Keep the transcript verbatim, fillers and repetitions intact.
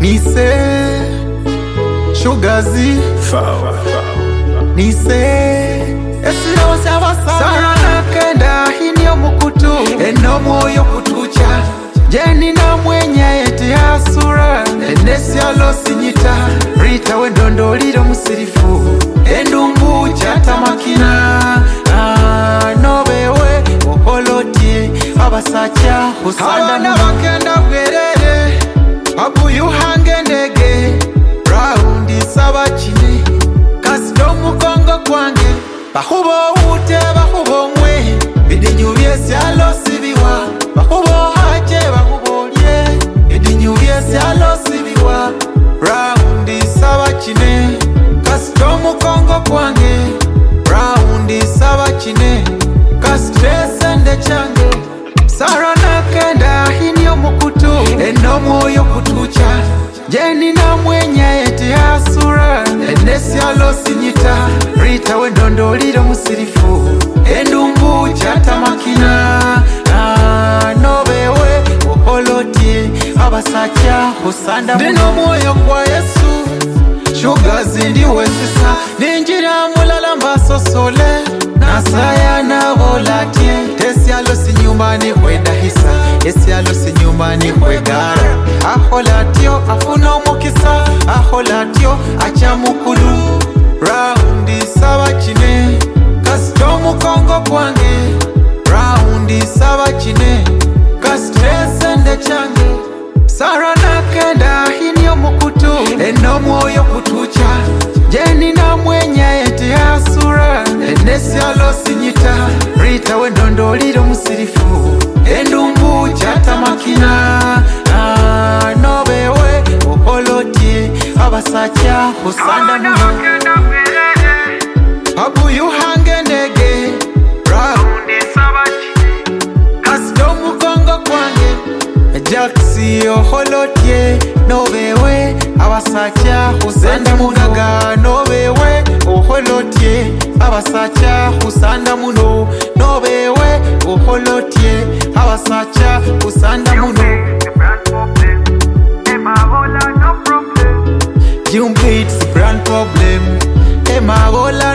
Nise Shugazi Nise Esino Savasa Sarana kenda hinyo mukutu Eno moyo kutucha Jeni na mwenye eti asura Enesi alo sinyita Rita wendondo liro musirifu Endungu chata makina ah, Nobewe Oholotie Abasacha Husanda na wakenda bwerere Abu yuhange ndege Raundi sabachine Kasdo mukongo kwange Bahubo ute bahubo mwe Bidinyu byesi alo sibiwa Bahubo hache bahubo lye Bidinyu byesi alo sibiwa Raundi sabachine Kasdo mukongo kwange Raundi sabachine Kastrese nde change Sarana kenda hinyo mukutu Eno moyo kutucha Jeni na mwenye eti asura Enesi alo sinyita Rita wendondo liro musirifu Endungu chata makina ah, Nobewe oholotie Abasacha husanda Dino moyo kwa Yesu Shugazi ndiwe sisa Ninjira mulala mbaso sole Nasaya na volatie Tesi alo si nyumbani kwenda hisa Esi alo si nyumbani kwegara Aholatio afuno mukisa Aholatio acha mukulu Raundi sabachine Kasto mukongo kwange Raundi sabachine Kastrese nde change Sarana kenda hinyo mukutu Eno moyo kutucha Jeni na mwenye eti asura Enesi alo sinyita Rita wendondo liro musirifu Endungu chata makina ah, Nobewe oholotie Abasacha husanda muno Abu yuhange ndege Raundi sabachi Kasdo mukongo kwange Jaksi oholotie Nobewe Abasacha husanda mugaga Nobewe oholotie Abasacha husanda muno Nobewe oholotie Abasacha husanda muno Jump it's brand problem Ema bola